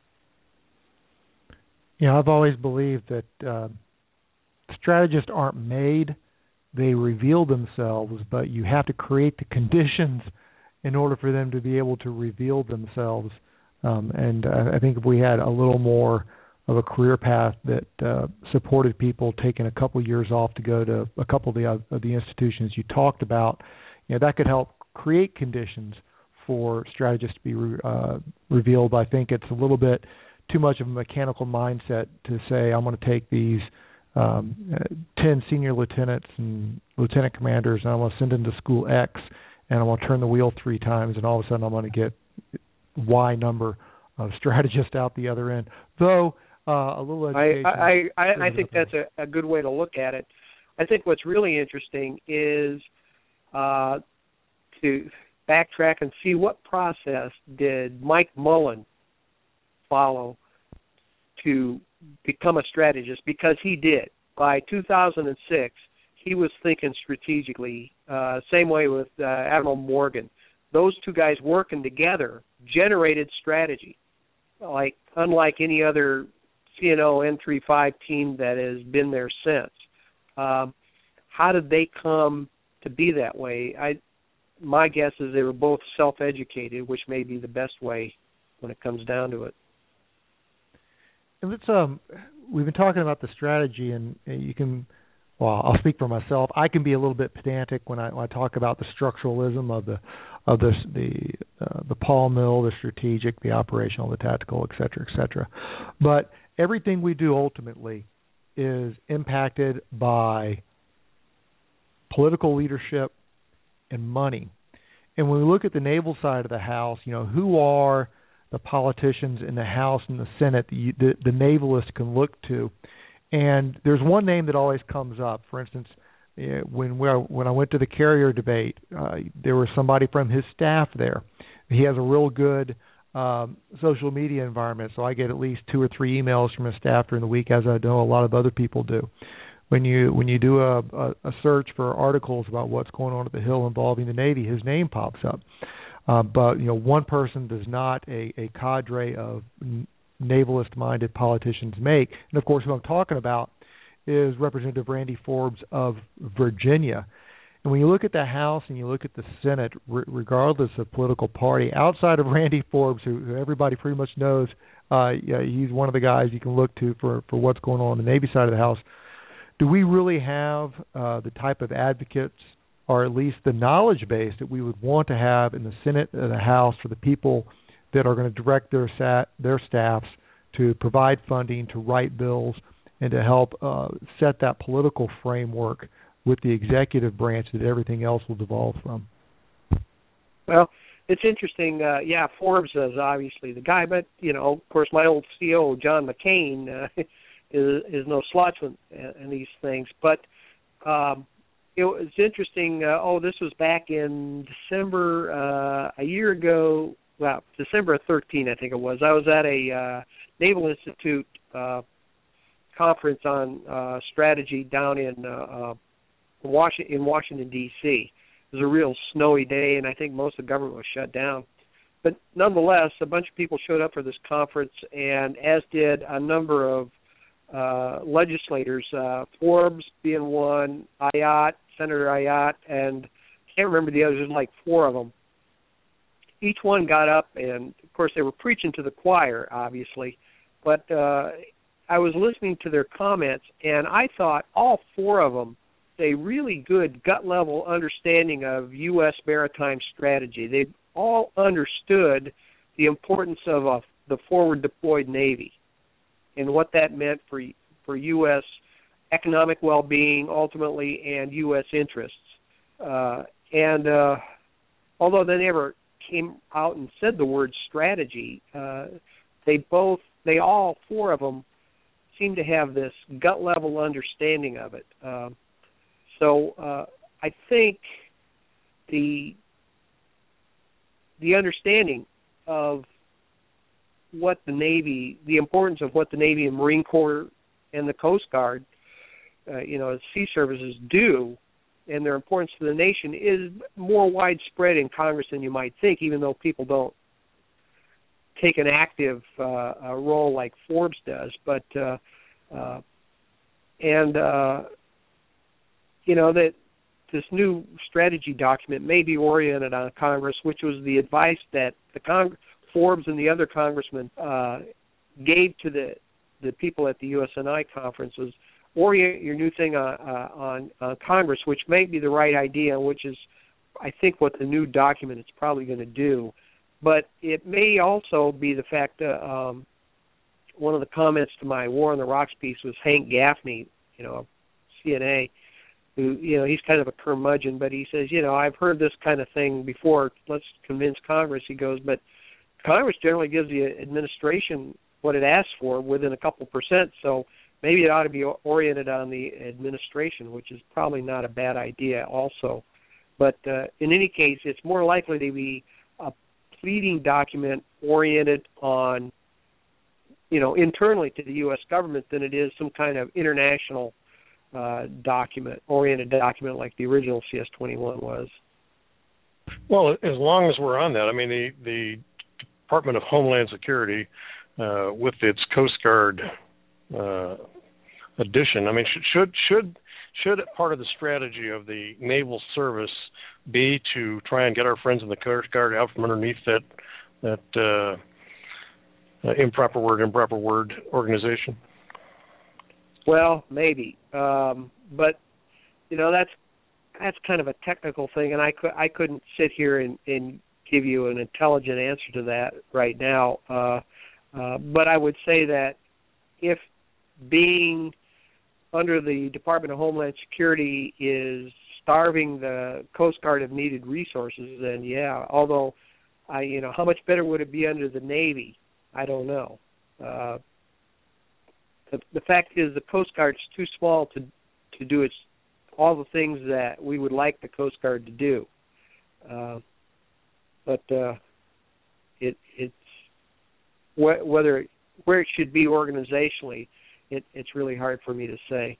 Yeah, I've always believed that strategists aren't made; they reveal themselves. But you have to create the conditions in order for them to be able to reveal themselves. And I think if we had a little more of a career path that supported people taking a couple years off to go to a couple of the institutions you talked about, that could help create conditions for strategists to be revealed. I think it's a little bit too much of a mechanical mindset to say I'm going to take these 10 senior lieutenants and lieutenant commanders and I'm going to send them to school X and I'm going to turn the wheel 3 times and all of a sudden I'm going to get Y number of strategists out the other end. Though a little education. I think that's a good way to look at it. I think what's really interesting is to backtrack and see what process did Mike Mullen follow to become a strategist, because he did. By 2006, he was thinking strategically. Same way with Admiral Morgan. Those two guys working together generated strategy, unlike any other CNO N35 team that has been there since. How did they come to be that way? My guess is they were both self-educated, which may be the best way when it comes down to it. And we've been talking about the strategy, and you can. Well, I'll speak for myself. I can be a little bit pedantic when I talk about the structuralism of the Paul Mill, the strategic, the operational, the tactical, et cetera, But everything we do ultimately is impacted by political leadership and money. And when we look at the naval side of the house, who are the politicians in the House and the Senate the navalists can look to? And there's one name that always comes up. For instance, when I went to the carrier debate, there was somebody from his staff there. He has a real good social media environment, so I get at least 2 or 3 emails from his staff during the week, as I know a lot of other people do. When you do a search for articles about what's going on at the Hill involving the Navy, his name pops up. But one person does not a cadre of navalist-minded politicians make. And, of course, who I'm talking about is Representative Randy Forbes of Virginia. And when you look at the House and you look at the Senate, regardless of political party, outside of Randy Forbes, who everybody pretty much knows, he's one of the guys you can look to for what's going on the Navy side of the House, do we really have the type of advocates, or at least the knowledge base that we would want to have in the Senate and the House for the people that are going to direct their staffs to provide funding, to write bills, and to help set that political framework with the executive branch that everything else will devolve from? Well, it's interesting. Forbes is obviously the guy, but, of course, my old CO, John McCain, is no slouch in these things. But it was interesting. This was back in December a year ago. Well, December of 13, I think it was. I was at a Naval Institute conference on strategy down in Washington, D.C. It was a real snowy day, and I think most of the government was shut down. But nonetheless, a bunch of people showed up for this conference, and as did a number of legislators, Forbes being one, Ayotte, Senator Ayotte, and I can't remember the others. There's like 4 of them. Each one got up, and, of course, they were preaching to the choir, obviously. But I was listening to their comments, and I thought all 4 of them a really good gut-level understanding of U.S. maritime strategy. They all understood the importance of the forward-deployed Navy and what that meant for U.S. economic well-being, ultimately, and U.S. interests. And although they never came out and said the word strategy, they all 4 of them seem to have this gut-level understanding of it. So I think the understanding of what the Navy, the importance of what the Navy and Marine Corps and the Coast Guard, sea services do, and their importance to the nation is more widespread in Congress than you might think, even though people don't take an active role like Forbes does. But that this new strategy document may be oriented on Congress, which was the advice that Forbes and the other congressmen gave to the people at the USNI conference, was orient your new thing on Congress, which may be the right idea, which is, I think, what the new document is probably going to do. But it may also be the fact that one of the comments to my War on the Rocks piece was Hank Gaffney, CNA, who, he's kind of a curmudgeon, but he says, I've heard this kind of thing before. Let's convince Congress. He goes, but Congress generally gives the administration what it asks for within a couple percent, so maybe it ought to be oriented on the administration, which is probably not a bad idea also. But in any case, it's more likely to be a pleading document oriented on, internally to the U.S. government than it is some kind of international oriented document like the original CS-21 was. Well, as long as we're on that, I mean, the Department of Homeland Security, with its Coast Guard addition, I mean, should part of the strategy of the naval service be to try and get our friends in the Coast Guard out from underneath that improper word organization? Well, maybe, but that's kind of a technical thing, and I couldn't sit here and give you an intelligent answer to that right now. But I would say that if being under the Department of Homeland Security is starving the Coast Guard of needed resources, then yeah. Although, how much better would it be under the Navy? I don't know. The fact is, the Coast Guard's too small to do all the things that we would like the Coast Guard to do. But it's where it should be organizationally, it's really hard for me to say.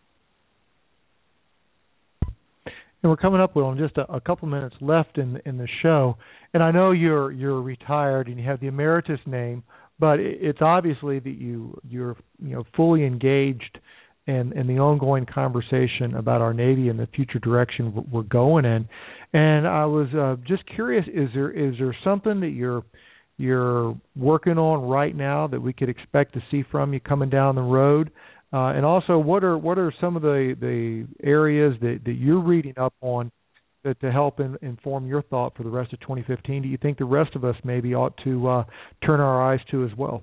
And we're coming up, Will, on just a couple minutes left in the show. And I know you're retired and you have the emeritus name, but it's obviously that you're fully engaged in the ongoing conversation about our Navy and the future direction we're going in. And I was just curious: is there something that you're working on right now that we could expect to see from you coming down the road? And also, what are some of the areas that you're reading up on to help inform your thought for the rest of 2015? Do you think the rest of us maybe ought to turn our eyes to as well?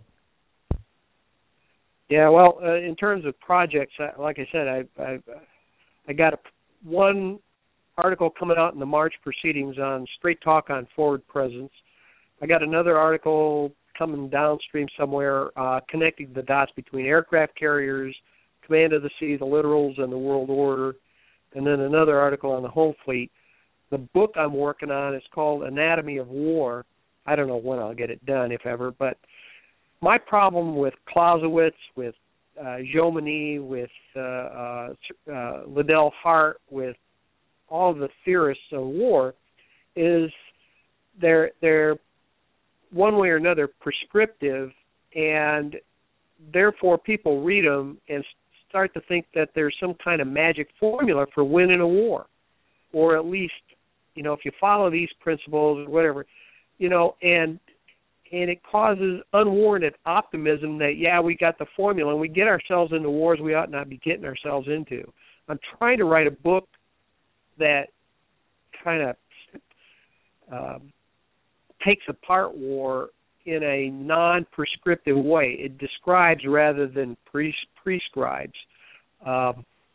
Yeah, well, in terms of projects, like I said, I got one article coming out in the March proceedings on Straight Talk on Forward Presence. I got another article coming downstream somewhere connecting the dots between aircraft carriers, Command of the Sea, the Littorals, and the World Order, and then another article on the Home Fleet. The book I'm working on is called Anatomy of War. I don't know when I'll get it done, if ever, but my problem with Clausewitz, with Jomini, with Liddell Hart, with all the theorists of war, is they're one way or another prescriptive, and therefore people read them and start to think that there's some kind of magic formula for winning a war, or at least, if you follow these principles or whatever, and it causes unwarranted optimism that, yeah, we got the formula and we get ourselves into wars we ought not be getting ourselves into. I'm trying to write a book that kind of takes apart war in a non-prescriptive way. It describes rather than prescribes. I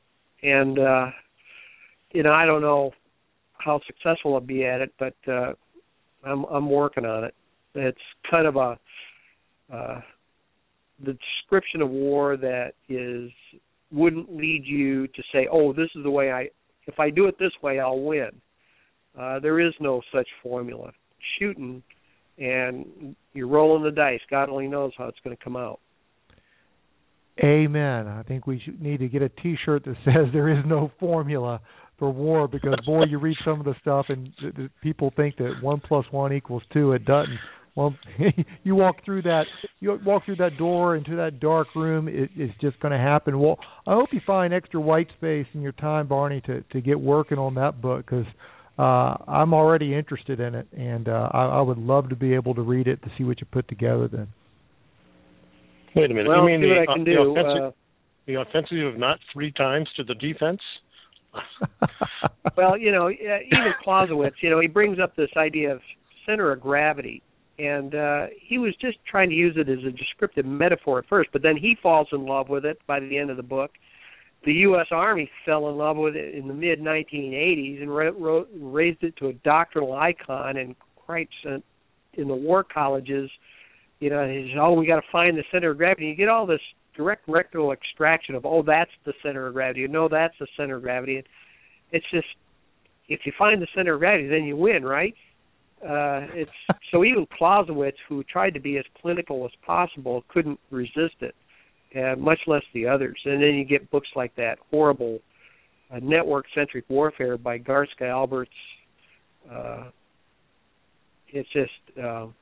don't know how successful I'll be at it, but I'm working on it. It's kind of the description of war that wouldn't lead you to say, oh, this is the way if I do it this way, I'll win. There is no such formula. Shooting and you're rolling the dice. God only knows how it's going to come out. Amen. I think we need to get a T-shirt that says there is no formula for war, because, boy, you read some of the stuff and people think that 1 + 1 = 2. It doesn't. Well, you walk through that door into that dark room, it's just going to happen. Well, I hope you find extra white space in your time, Barney, to get working on that book, because I'm already interested in it, and I would love to be able to read it to see what you put together then. Wait a minute. Well, you mean see what I can do. The offensive of not 3 times to the defense? Well, even Clausewitz, he brings up this idea of center of gravity. And he was just trying to use it as a descriptive metaphor at first, but then he falls in love with it by the end of the book. The U.S. Army fell in love with it in the mid-1980s and raised it to a doctrinal icon. And Christ, in the war colleges, we got to find the center of gravity. You get all this direct rectal extraction of, that's the center of gravity. That's the center of gravity. And it's just, if you find the center of gravity, then you win, right? So even Clausewitz, who tried to be as clinical as possible, couldn't resist it, much less the others. And then you get books like that horrible Network-Centric Warfare by Garska Alberts. It's just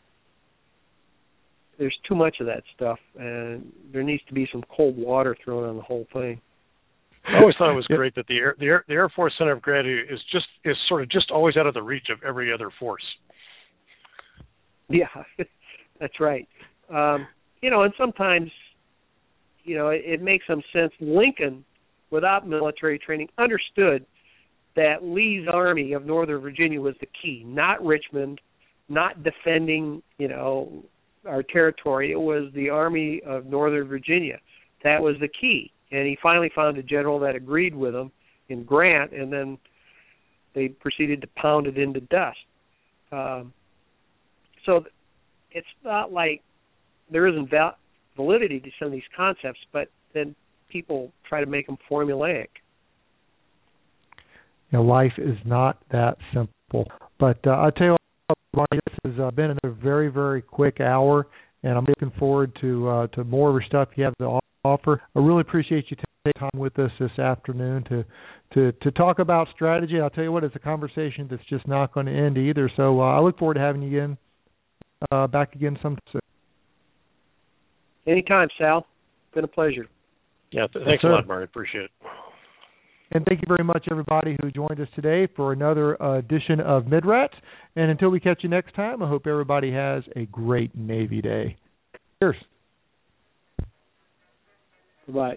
there's too much of that stuff, and there needs to be some cold water thrown on the whole thing. I always thought it was great that the Air Force center of gravity is sort of just always out of the reach of every other force. Yeah, that's right. And sometimes, it makes some sense. Lincoln, without military training, understood that Lee's Army of Northern Virginia was the key, not Richmond, not defending, our territory. It was the Army of Northern Virginia. That was the key. And he finally found a general that agreed with him in Grant, and then they proceeded to pound it into dust. So it's not like there isn't validity to some of these concepts, but then people try to make them formulaic. Life is not that simple. But I'll tell you what, Barney, this has been a very, very quick hour, and I'm looking forward to more of your stuff you have to offer. I really appreciate you taking time with us this afternoon to talk about strategy. I'll tell you what, it's a conversation that's just not going to end either. So I look forward to having you back again sometime. Anytime, Sal. Been a pleasure. Yeah, thanks a lot, Mark. Appreciate it. And thank you very much, everybody who joined us today for another edition of Midrats. And until we catch you next time, I hope everybody has a great Navy Day. Cheers. Bye.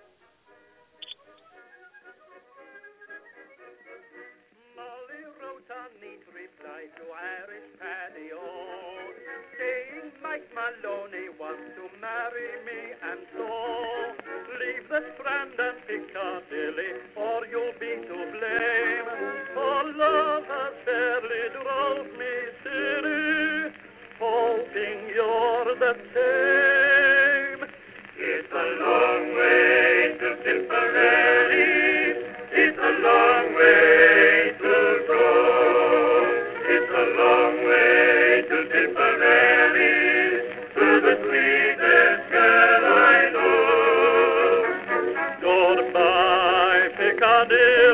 Molly wrote a neat reply to Irish Paddy O, saying Mike Maloney wants to marry me, and so leave the Strand and Piccadilly, or you'll be to blame. For love has fairly drove me silly, hoping you're the same. It's a long way to Tipperary. It's a long way to go. It's a long way to Tipperary, to the sweetest girl I know. Goodbye, Piccadilly.